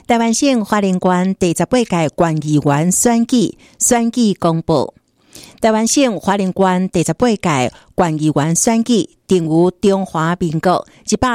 台湾省花莲县第18届县议员选举公布。台湾省花莲县第18届县议员选举定于中华民国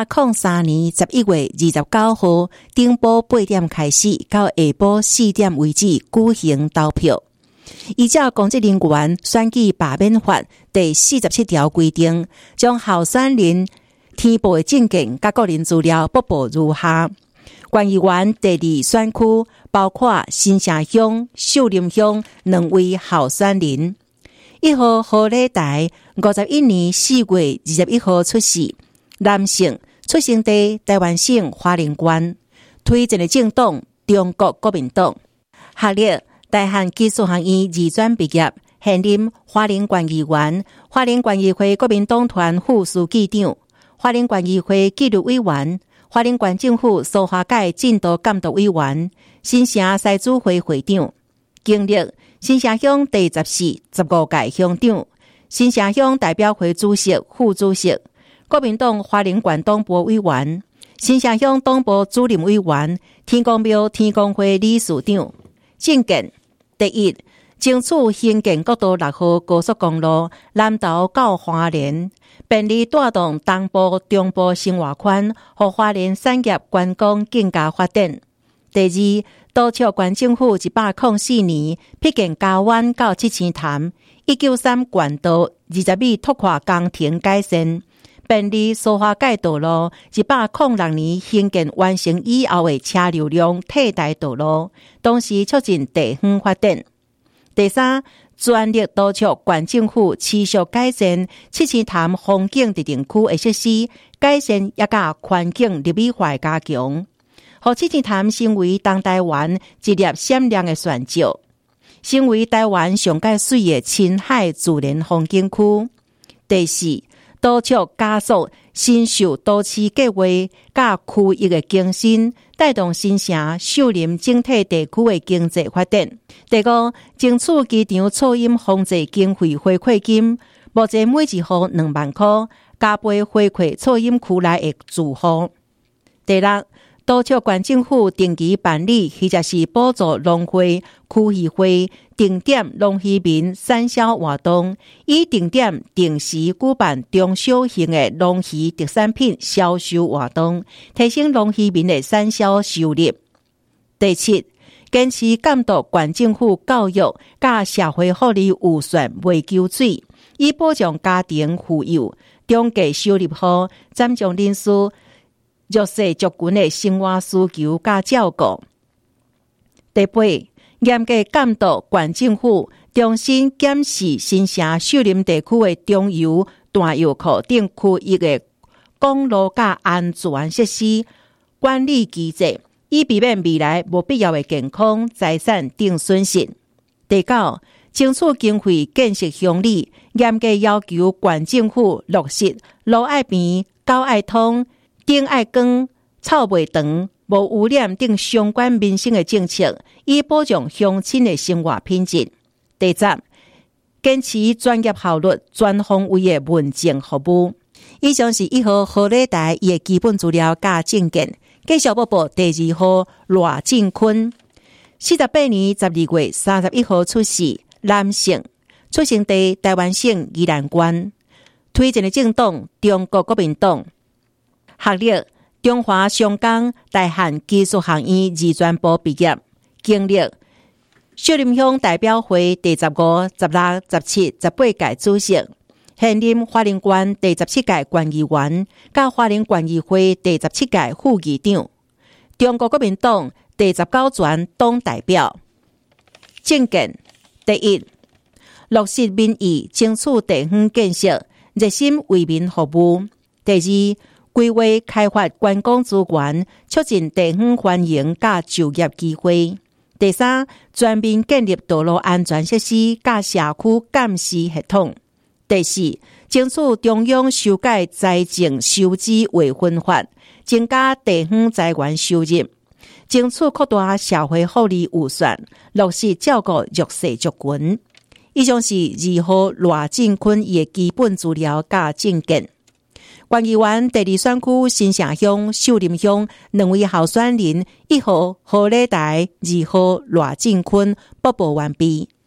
103年11月29號頂晡8點開始，到下晡4點為止舉行投票。依照公職人員選舉罷免法第47條規定，將候選人填報的證件甲個人資料播報如下。縣議員第2選區包括新城鄉、秀林鄉2位候選人。1號何禮台51年4月21號出世，男性，出生地台灣省花蓮縣，推薦的政黨中國國民黨，學歷大漢技術學院二專畢業，現任花蓮縣議員、花蓮縣議會國民黨團副書記長、花蓮縣議會紀律委員、花蓮縣政府蘇花改進度監督委員、新城西主會會長，經歷新城鄉第14、15屆鄉長、新城鄉代表會主席、副主席、國民黨花蓮縣黨部委員、新城鄉黨部主任委員、天公廟天公會理事長。政見第一，爭取興建國道6號高速公路南投到花蓮，便利帶動東部、中部生活圈和花蓮產業觀光更加發展。第二，督促縣政府104年闢建嘉灣到七星潭193縣道20米拓寬工程改善，便利蘇花改道路106年興建完成以後的車流量替代道路，同時促進地方發展。第三，全力督促縣政府持續改善七星潭風景特定區的設施，改善也甲環境綠美化加強，讓七星潭成為東台灣一粒閃亮的泉石，成為台灣上界水的深海自然風景區。第四，督促加速新秀都市計劃甲區域的更新，帶動新城、秀林整體地區的經濟發展。第五，爭取機場噪音防治經費回饋金，目前每一戶2萬塊，加倍回饋噪音區內的住戶。第六，督促縣政府定期辦理或者是補助農會、區議會定點農漁民產銷活動，以定點定時舉辦中小型的農漁特產品銷售活動，提升農漁民的產銷收入。第七，堅持監督縣政府教育甲社會福利預算未救水，以保障家庭富有、中低收入戶、giảm重人數、弱勢族群的生活需求甲照顧。第八，嚴格監督縣政府重新檢視新城秀林地區的中油、大油庫等區域的公路甲安全設施管理機制，以避免未來無必要的健康、財產等損失。第九，爭取經費建設鄉里，嚴格要求縣政府落實路愛平、溝愛通、燈愛光、臭袂長、無污染等相關民生的政策，以保障鄉親的生活品質。第十，堅持專業效率、全方位的民政服務。以上是1號何禮台伊的基本資料加政見。繼續播報第2號羅進坤，48年12月31號出世，男性，出生地台灣省宜蘭縣，推薦的政黨中國國民黨，學歷中華商工大漢技術學院二專部畢業，經歷秀林鄉代表會第15、16、17、18屆主席，現任花蓮縣第17屆縣議員，甲花蓮縣議會第17屆副議長，中國國民黨第19專黨代表。政見第一，落實民意，爭取地方建設，熱心為民服務。第二，規劃開發觀光資源，促進地方繁榮甲就業機會。第三，全面建立道路安全設施甲社區監視系統。第四，爭取中央修改財政收支劃分法，增加地方財源收入，爭取擴大社會福利預算，落實照顧弱勢族群。以上是2號羅進坤伊的基本資料甲政見。 县议员第二选区新城乡、秀林乡两位候选人，1号何礼台，2号赖正坤，步步完毕。